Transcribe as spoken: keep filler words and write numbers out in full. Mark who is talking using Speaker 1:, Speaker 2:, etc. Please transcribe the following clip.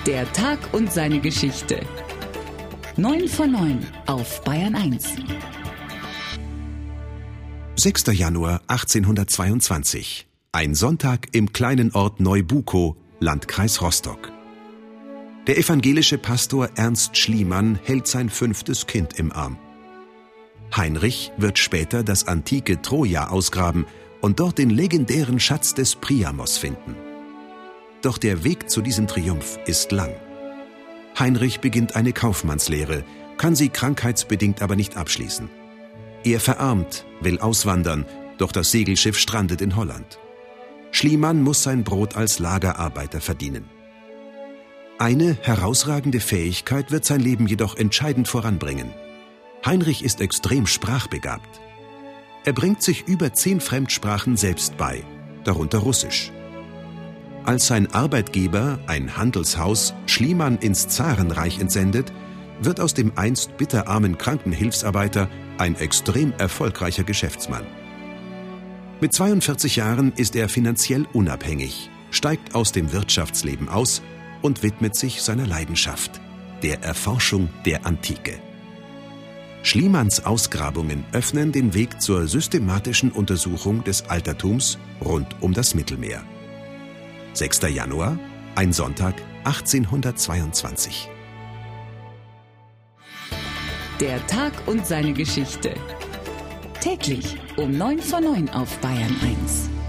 Speaker 1: Der Tag und seine Geschichte. neun vor neun auf Bayern eins.
Speaker 2: sechster Januar achtzehnhundertzweiundzwanzig. Ein Sonntag im kleinen Ort Neubukow, Landkreis Rostock. Der evangelische Pastor Ernst Schliemann hält sein fünftes Kind im Arm. Heinrich wird später das antike Troja ausgraben und dort den legendären Schatz des Priamos finden. Doch der Weg zu diesem Triumph ist lang. Heinrich beginnt eine Kaufmannslehre, kann sie krankheitsbedingt aber nicht abschließen. Er verarmt, will auswandern, doch das Segelschiff strandet in Holland. Schliemann muss sein Brot als Lagerarbeiter verdienen. Eine herausragende Fähigkeit wird sein Leben jedoch entscheidend voranbringen. Heinrich ist extrem sprachbegabt. Er bringt sich über zehn Fremdsprachen selbst bei, darunter Russisch. Als sein Arbeitgeber, ein Handelshaus, Schliemann ins Zarenreich entsendet, wird aus dem einst bitterarmen Krankenhilfsarbeiter ein extrem erfolgreicher Geschäftsmann. Mit zweiundvierzig Jahren ist er finanziell unabhängig, steigt aus dem Wirtschaftsleben aus und widmet sich seiner Leidenschaft, der Erforschung der Antike. Schliemanns Ausgrabungen öffnen den Weg zur systematischen Untersuchung des Altertums rund um das Mittelmeer. sechster Januar, ein Sonntag, achtzehnhundertzweiundzwanzig.
Speaker 1: Der Tag und seine Geschichte. Täglich um neun vor neun auf Bayern eins.